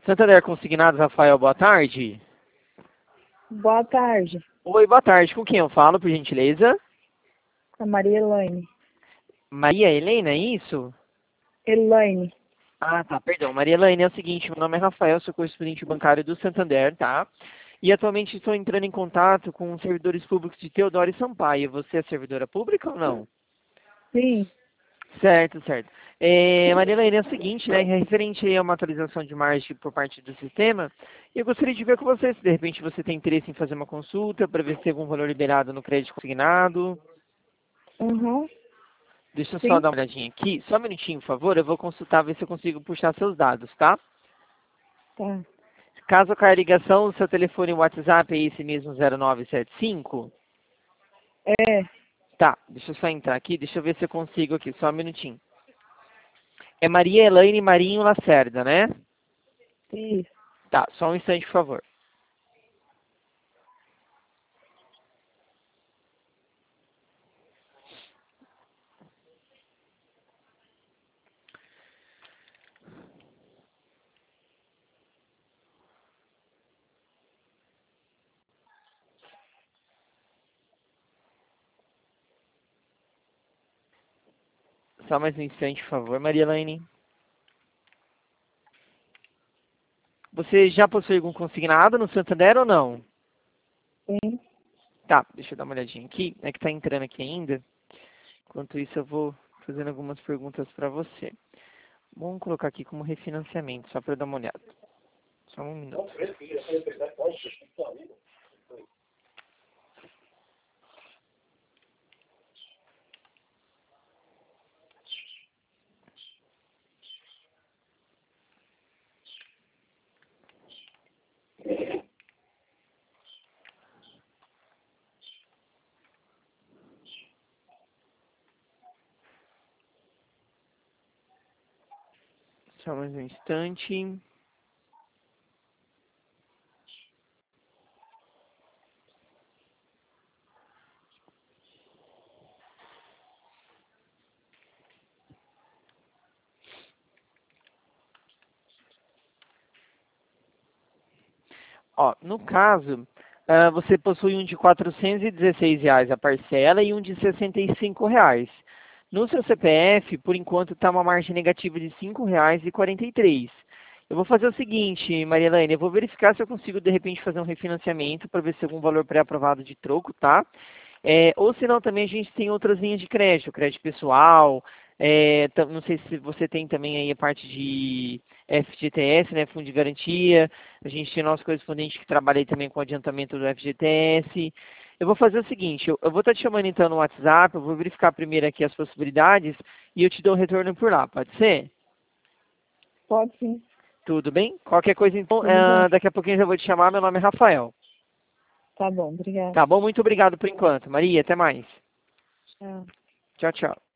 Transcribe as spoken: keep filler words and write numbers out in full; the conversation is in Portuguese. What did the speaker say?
Santander Consignados, Rafael, boa tarde. Boa tarde. Oi, boa tarde. Com quem eu falo, por gentileza? A Maria Elaine. Maria Helena, é isso? Elaine. Ah, tá, perdão. Maria Helena, é o seguinte, meu nome é Rafael, sou correspondente bancário do Santander, tá? E atualmente estou entrando em contato com os servidores públicos de Teodoro e Sampaio. Você é servidora pública ou não? Sim. Certo, certo. É, Maria Helena, é o seguinte, né, referente aí a uma atualização de margem por parte do sistema, eu gostaria de ver com você se de repente você tem interesse em fazer uma consulta para ver se tem algum valor liberado no crédito consignado. Uhum. Deixa eu só Sim. dar uma olhadinha aqui. Só um minutinho, por favor. Eu vou consultar, ver se eu consigo puxar seus dados, tá? Tá. Caso caia a ligação, o seu telefone WhatsApp é esse mesmo zero nove sete cinco? É. Tá, deixa eu só entrar aqui. Deixa eu ver se eu consigo aqui. Só um minutinho. É Maria Elaine Marinho Lacerda, né? Isso. Tá, só um instante, por favor. Só mais um instante, por favor, Maria Elaine. Você já possui algum consignado no Santander ou não? Sim. Tá, deixa eu dar uma olhadinha aqui. É que tá entrando aqui ainda. Enquanto isso, eu vou fazendo algumas perguntas para você. Vamos colocar aqui como refinanciamento, só para dar uma olhada. Só um minuto. Só mais um instante. Ó, no caso, ah, você possui um de quatrocentos e dezesseis reais a parcela e um de sessenta e cinco reais. No seu C P F, por enquanto, está uma margem negativa de cinco reais e quarenta e três. Eu vou fazer o seguinte, Maria Elaine, eu vou verificar se eu consigo, de repente, fazer um refinanciamento para ver se tem algum valor pré-aprovado de troco, tá? É, ou senão também a gente tem outras linhas de crédito, crédito pessoal, é, tam- não sei se você tem também aí a parte de F G T S, né, Fundo de Garantia, a gente tem nosso correspondente que trabalha aí também com adiantamento do F G T S. Eu vou fazer o seguinte, eu, eu vou estar te chamando então no WhatsApp, eu vou verificar primeiro aqui as possibilidades e eu te dou um retorno por lá, pode ser? Pode sim. Tudo bem? Qualquer coisa então, Tudo bem. ah, daqui a pouquinho eu já vou te chamar, meu nome é Rafael. Tá bom. Obrigada. Tá bom? Muito obrigado por enquanto. Maria, até mais. Tchau. Tchau, tchau.